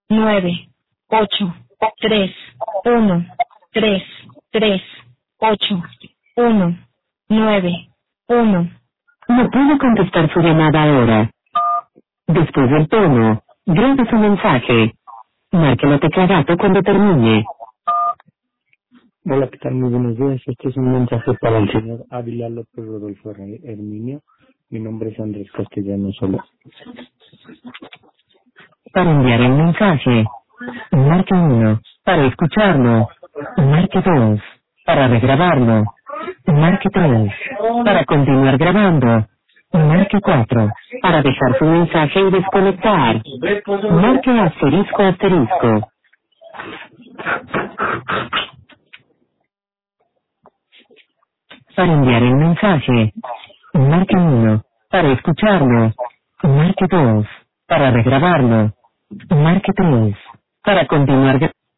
9, 8, 3, 1, 3, 3, 8, 1, 9, 1. No puedo contestar su llamada ahora. Después del tono, grabe su mensaje. Marque la tecla gato cuando termine. Hola, ¿qué tal? Muy buenos días. Este es un mensaje para el señor Ávila López Rodolfo Herminio. Mi nombre es Andrés Castellano Sola. Para enviar el mensaje, marque 1. Para escucharlo, marque 2. Para regrabarlo, marque 3. Para continuar grabando, marque 4. Para dejar su mensaje y desconectar, marque asterisco asterisco. Para enviar el mensaje, marque 1. Para escucharlo, marque 2. Para regrabarlo, marque 3. Para continuar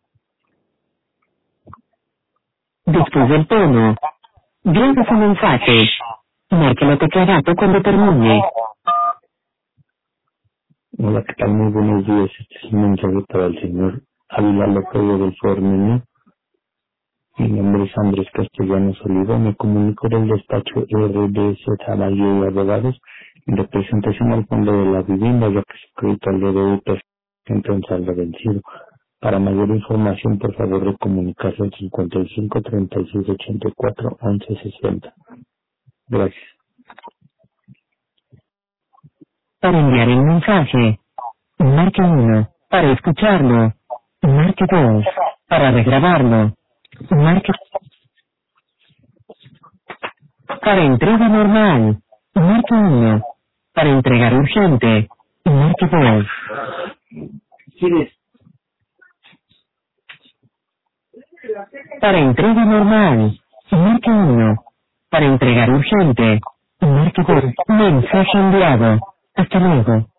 después del tono, grabe su mensaje. Marque la tecla gato cuando termine. Hola, ¿qué tal? Muy buenos días. Este es un mensaje para el señor Ávila López Rodolfo Herminio. Mi nombre es Andrés Castellanos Oliva. Me comunico del despacho RDZ Valle y Abogados en representación al Fondo de la Vivienda, ya que su crédito al día de hoy presenta un saldo vencido. Para mayor información, por favor, de comunicarse al 55 36 84 11 60. Gracias. Para enviar el mensaje, marque 1. Para escucharlo, marque 2. Para regrabarlo, marque. Para entrega normal, marque 1. Para entregar urgente, marque 2. Para entrega normal, marque 1. Para entregar urgente, marque 2. Mensaje enviado. Hasta luego.